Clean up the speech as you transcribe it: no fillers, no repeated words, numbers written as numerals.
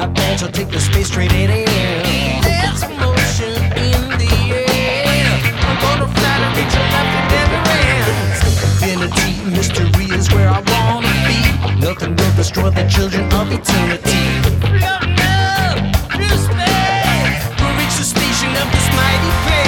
my badge, I'll take the space straight in air. There's motion in the air. I'm gonna fly to reach a life that never ends. Infinity, mystery is where I wanna be. Nothing will destroy the children of eternity. Floating up through space, we'll reach the station of this mighty pain.